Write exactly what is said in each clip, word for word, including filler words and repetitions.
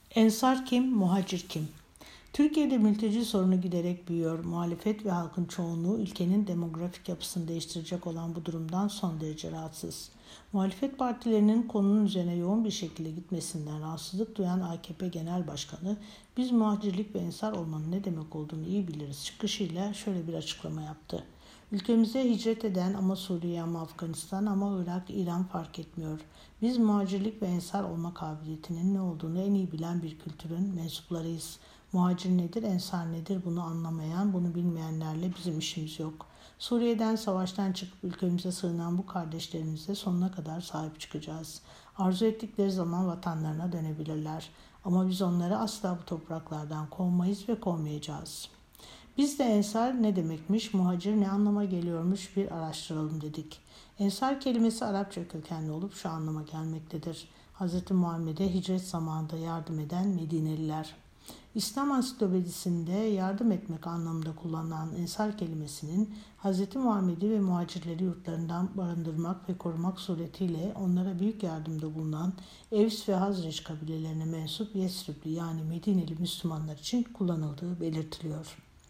Ensar kim, muhacir kim? Türkiye'de mülteci sorunu giderek büyüyor. Muhalefet ve halkın çoğunluğu ülkenin demografik yapısını değiştirecek olan bu durumdan son derece rahatsız. Muhalefet partilerinin konunun üzerine yoğun bir şekilde gitmesinden rahatsızlık duyan A K P Genel Başkanı, biz muhacirlik ve ensar olmanın ne demek olduğunu iyi biliriz çıkışıyla şöyle bir açıklama yaptı. Ülkemize hicret eden ama Suriye ama Afganistan ama Irak, İran fark etmiyor. Biz muhacirlik ve ensar olma kabiliyetinin ne olduğunu en iyi bilen bir kültürün mensuplarıyız. Muhacir nedir, ensar nedir bunu anlamayan, bunu bilmeyenlerle bizim işimiz yok. Suriye'den, savaştan çıkıp ülkemize sığınan bu kardeşlerimize sonuna kadar sahip çıkacağız. Arzu ettikleri zaman vatanlarına dönebilirler. Ama biz onları asla bu topraklardan kovmayız ve kovmayacağız. Biz de ensar ne demekmiş, muhacir ne anlama geliyormuş bir araştıralım dedik. Ensar kelimesi Arapça kökenli olup şu anlama gelmektedir. Hz. Muhammed'e hicret zamanında yardım eden Medineliler. İslam Ansiklopedisi'nde yardım etmek anlamında kullanılan ensar kelimesinin Hz. Muhammed'i ve muhacirleri yurtlarından barındırmak ve korumak suretiyle onlara büyük yardımda bulunan Evs ve Hazreç kabilelerine mensup Yesribli yani Medineli Müslümanlar için kullanıldığı belirtiliyor.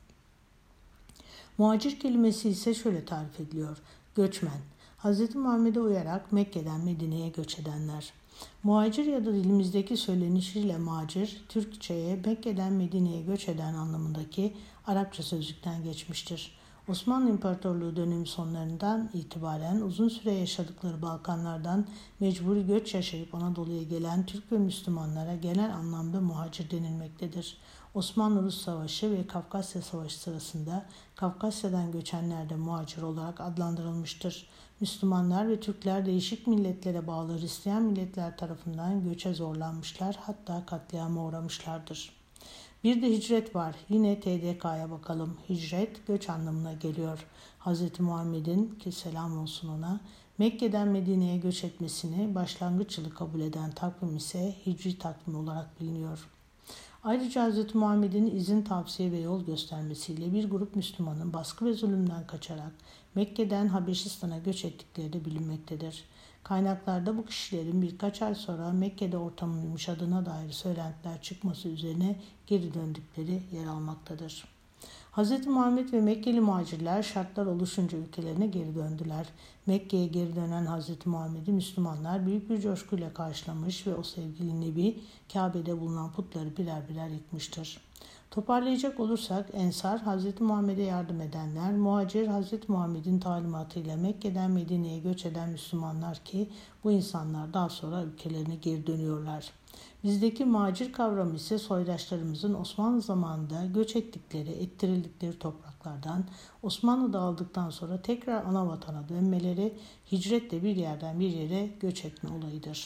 Muhacir kelimesi ise şöyle tarif ediliyor. Göçmen, Hz. Muhammed'e uyarak Mekke'den Medine'ye göç edenler. Muhacir ya da dilimizdeki söylenişiyle macir, Türkçe'ye Mekke'den Medine'ye göç eden anlamındaki Arapça sözlükten geçmiştir. Osmanlı İmparatorluğu dönemi sonlarından itibaren uzun süre yaşadıkları Balkanlardan mecburi göç yaşayıp Anadolu'ya gelen Türk ve Müslümanlara genel anlamda muhacir denilmektedir. Osmanlı-Rus Savaşı ve Kafkasya Savaşı sırasında Kafkasya'dan göçenler de muhacir olarak adlandırılmıştır. Müslümanlar ve Türkler değişik milletlere bağlı Hristiyan milletler tarafından göçe zorlanmışlar, hatta katliama uğramışlardır. Bir de hicret var. Yine T D K'ya bakalım. Hicret göç anlamına geliyor. Hz. Muhammed'in ki selam olsun ona Mekke'den Medine'ye göç etmesini başlangıç yılı kabul eden takvim ise Hicri takvim olarak biliniyor. Ayrıca Hz. Muhammed'in izin, tavsiye ve yol göstermesiyle bir grup Müslümanın baskı ve zulümden kaçarak Mekke'den Habeşistan'a göç ettikleri de bilinmektedir. Kaynaklarda bu kişilerin birkaç ay sonra Mekke'de ortamın yumuşadığına dair söylentiler çıkması üzerine geri döndükleri yer almaktadır. Hz. Muhammed ve Mekkeli muhacirler şartlar oluşunca ülkelerine geri döndüler. Mekke'ye geri dönen Hz. Muhammed'i Müslümanlar büyük bir coşkuyla karşılamış ve o sevgili Nebi Kabe'de bulunan putları birer birer yıkmıştır. Toparlayacak olursak ensar Hz. Muhammed'e yardım edenler, muhacir Hz. Muhammed'in talimatıyla Mekke'den Medine'ye göç eden Müslümanlar ki bu insanlar daha sonra ülkelerine geri dönüyorlar. Bizdeki muhacir kavramı ise soydaşlarımızın Osmanlı zamanında göç ettikleri, ettirildikleri topraklardan Osmanlı dağıldıktan sonra tekrar ana vatana dönmeleri, hicretle bir yerden bir yere göç etme olayıdır.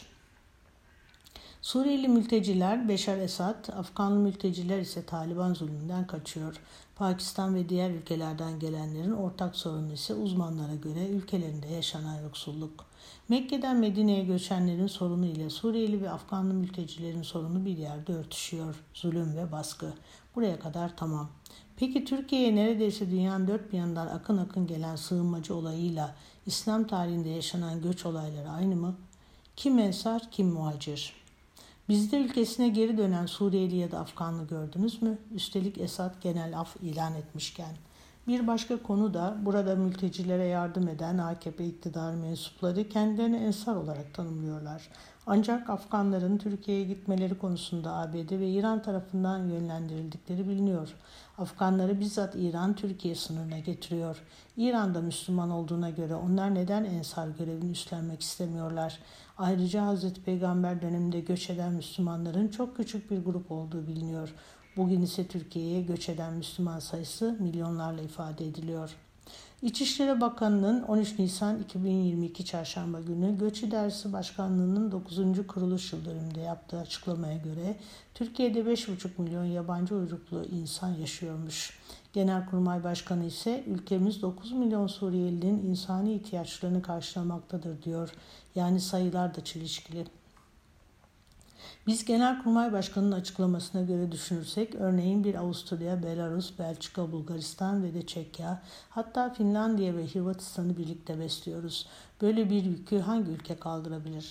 Suriyeli mülteciler Beşar Esad, Afganlı mülteciler ise Taliban zulmünden kaçıyor. Pakistan ve diğer ülkelerden gelenlerin ortak sorunu ise uzmanlara göre ülkelerinde yaşanan yoksulluk. Mekke'den Medine'ye göçenlerin sorunu ile Suriyeli ve Afganlı mültecilerin sorunu bir yerde örtüşüyor. Zulüm ve baskı. Buraya kadar tamam. Peki Türkiye'ye neredeyse dünyanın dört bir yanından akın akın gelen sığınmacı olayıyla İslam tarihinde yaşanan göç olayları aynı mı? Kim ensar, kim muhacir? Bizde ülkesine geri dönen Suriyeli ya da Afganlı gördünüz mü? Üstelik Esad genel af ilan etmişken. Bir başka konu da burada mültecilere yardım eden A K P iktidar mensupları kendilerini ensar olarak tanımlıyorlar. Ancak Afganların Türkiye'ye gitmeleri konusunda A B D ve İran tarafından yönlendirildikleri biliniyor. Afganları bizzat İran Türkiye sınırına getiriyor. İran'da Müslüman olduğuna göre onlar neden ensar görevini üstlenmek istemiyorlar? Ayrıca Hazreti Peygamber döneminde göç eden Müslümanların çok küçük bir grup olduğu biliniyor. Bugün ise Türkiye'ye göç eden Müslüman sayısı milyonlarla ifade ediliyor. İçişleri Bakanı'nın on üç Nisan iki bin yirmi iki Çarşamba günü Göç İdaresi Başkanlığı'nın dokuzuncu kuruluş yıl dönümünde yaptığı açıklamaya göre Türkiye'de beş buçuk milyon yabancı uyruklu insan yaşıyormuş. Genelkurmay Başkanı ise ülkemiz dokuz milyon Suriyelinin insani ihtiyaçlarını karşılamaktadır diyor. Yani sayılar da çelişkili. Biz Genelkurmay Başkanı'nın açıklamasına göre düşünürsek örneğin bir Avusturya, Belarus, Belçika, Bulgaristan ve de Çekya, hatta Finlandiya ve Hırvatistan'ı birlikte besliyoruz. Böyle bir yükü hangi ülke kaldırabilir?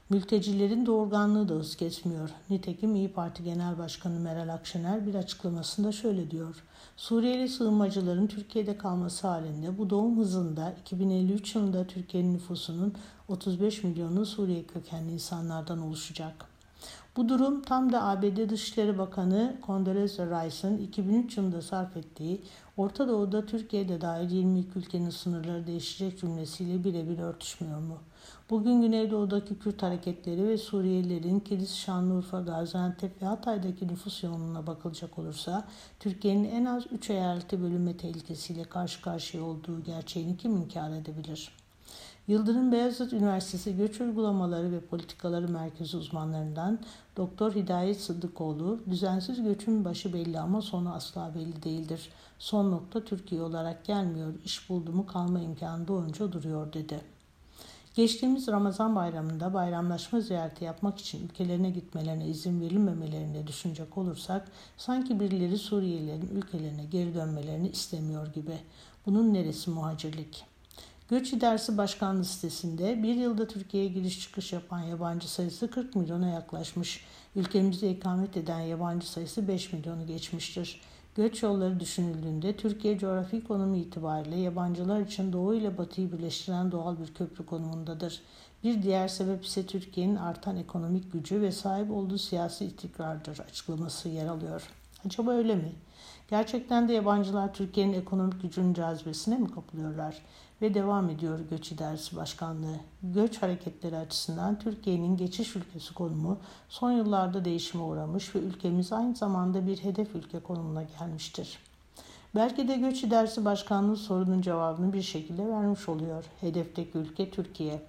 Mültecilerin doğurganlığı da hız kesmiyor. Nitekim İYİ Parti Genel Başkanı Meral Akşener bir açıklamasında şöyle diyor. Suriyeli sığınmacıların Türkiye'de kalması halinde bu doğum hızında iki bin elli üç yılında Türkiye'nin nüfusunun otuz beş milyonu Suriye kökenli insanlardan oluşacak. Bu durum tam da A B D Dışişleri Bakanı Condoleezza Rice'ın iki bin üç yılında sarf ettiği Orta Doğu'da Türkiye'de dahil yirmi iki ülkenin sınırları değişecek cümlesiyle birebir örtüşmüyor mu? Bugün Güneydoğu'daki Kürt hareketleri ve Suriyelilerin Kilis, Şanlıurfa, Gaziantep ve Hatay'daki nüfus yoğunluğuna bakılacak olursa Türkiye'nin en az üç eyalete bölünme tehlikesiyle karşı karşıya olduğu gerçeğini kim inkar edebilir? Yıldırım Beyazıt Üniversitesi Göç Uygulamaları ve Politikaları Merkezi uzmanlarından Doktor Hidayet Sıddıkoğlu, düzensiz göçün başı belli ama sonu asla belli değildir. Son nokta Türkiye olarak gelmiyor, iş buldu mu kalma imkanı doğunca duruyor dedi. Geçtiğimiz Ramazan bayramında bayramlaşma ziyareti yapmak için ülkelerine gitmelerine izin verilmemelerini düşünecek olursak sanki birileri Suriyelilerin ülkelerine geri dönmelerini istemiyor gibi. Bunun neresi muhacirlik? Göç İdaresi Başkanlığı sitesinde bir yılda Türkiye'ye giriş çıkış yapan yabancı sayısı kırk milyona yaklaşmış. Ülkemizde ikamet eden yabancı sayısı beş milyonu geçmiştir. Göç yolları düşünüldüğünde Türkiye coğrafi konumu itibariyle yabancılar için Doğu ile Batı'yı birleştiren doğal bir köprü konumundadır. Bir diğer sebep ise Türkiye'nin artan ekonomik gücü ve sahip olduğu siyasi istikrardır açıklaması yer alıyor. Acaba öyle mi? Gerçekten de yabancılar Türkiye'nin ekonomik gücünün cazibesine mi kapılıyorlar? Ve devam ediyor Göç İdaresi Başkanlığı. Göç hareketleri açısından Türkiye'nin geçiş ülkesi konumu son yıllarda değişime uğramış ve ülkemiz aynı zamanda bir hedef ülke konumuna gelmiştir. Belki de Göç İdaresi Başkanlığı sorunun cevabını bir şekilde vermiş oluyor. Hedefteki ülke Türkiye.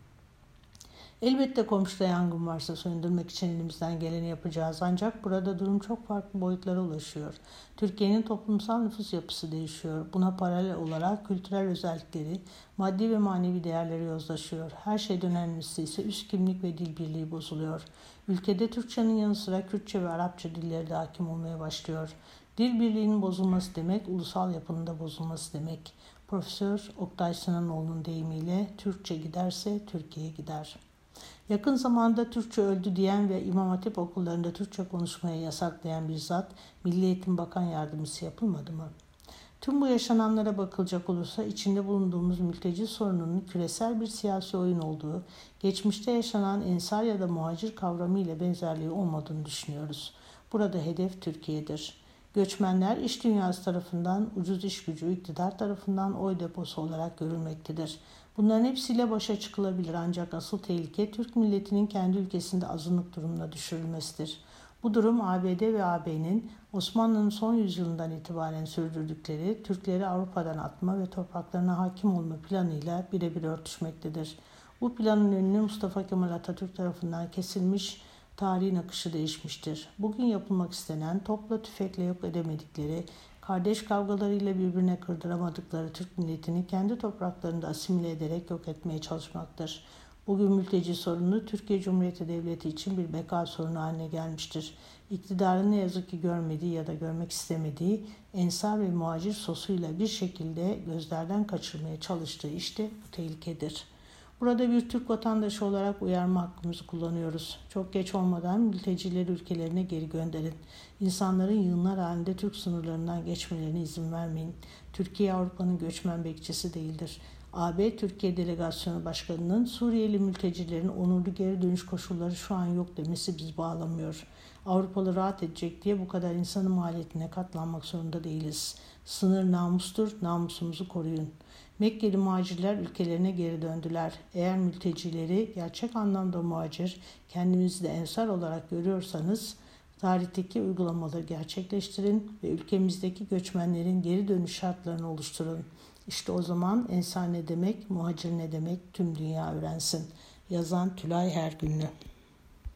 Elbette komşuda yangın varsa söndürmek için elimizden geleni yapacağız. Ancak burada durum çok farklı boyutlara ulaşıyor. Türkiye'nin toplumsal nüfus yapısı değişiyor. Buna paralel olarak kültürel özellikleri, maddi ve manevi değerleri yozlaşıyor. Her şeyden önemlisi ise üst kimlik ve dil birliği bozuluyor. Ülkede Türkçenin yanı sıra Kürtçe ve Arapça dilleri de hakim olmaya başlıyor. Dil birliğinin bozulması demek, ulusal yapının da bozulması demek. Profesör Oktay Sinanoğlu'nun deyimiyle Türkçe giderse Türkiye gider. Yakın zamanda Türkçe öldü diyen ve İmam Hatip okullarında Türkçe konuşmaya yasaklayan bir zat Milli Eğitim Bakan Yardımcısı yapılmadı mı? Tüm bu yaşananlara bakılacak olursa içinde bulunduğumuz mülteci sorununun küresel bir siyasi oyun olduğu, geçmişte yaşanan ensar ya da muhacir kavramı ile benzerliği olmadığını düşünüyoruz. Burada hedef Türkiye'dir. Göçmenler iş dünyası tarafından ucuz iş gücü, iktidar tarafından oy deposu olarak görülmektedir. Bunların hepsiyle başa çıkılabilir ancak asıl tehlike Türk milletinin kendi ülkesinde azınlık durumuna düşürülmesidir. Bu durum A B D ve A B'nin Osmanlı'nın son yüzyılından itibaren sürdürdükleri Türkleri Avrupa'dan atma ve topraklarına hakim olma planıyla birebir örtüşmektedir. Bu planın önünü Mustafa Kemal Atatürk tarafından kesilmiş, tarihin akışı değişmiştir. Bugün yapılmak istenen topla tüfekle yok edemedikleri, kardeş kavgalarıyla birbirine kırdıramadıkları Türk milletini kendi topraklarında asimile ederek yok etmeye çalışmaktır. Bugün mülteci sorunu Türkiye Cumhuriyeti Devleti için bir beka sorunu haline gelmiştir. İktidarın ne yazık ki görmediği ya da görmek istemediği ensar ve muhacir sosuyla bir şekilde gözlerden kaçırmaya çalıştığı işte bu tehlikedir. Burada bir Türk vatandaşı olarak uyarma hakkımızı kullanıyoruz. Çok geç olmadan mültecileri ülkelerine geri gönderin. İnsanların yığınlar halinde Türk sınırlarından geçmelerine izin vermeyin. Türkiye Avrupa'nın göçmen bekçisi değildir. A B Türkiye Delegasyonu Başkanı'nın Suriyeli mültecilerin onurlu geri dönüş koşulları şu an yok demesi bizi bağlamıyor. Avrupalı rahat edecek diye bu kadar insanın maliyetine katlanmak zorunda değiliz. Sınır namustur, namusumuzu koruyun. Mekkeli muhacirler ülkelerine geri döndüler. Eğer mültecileri gerçek anlamda muhacir, kendimizi de ensar olarak görüyorsanız tarihteki uygulamaları gerçekleştirin ve ülkemizdeki göçmenlerin geri dönüş şartlarını oluşturun. İşte o zaman ensar ne demek, muhacir ne demek tüm dünya öğrensin. Yazan Tülay Hergünlü.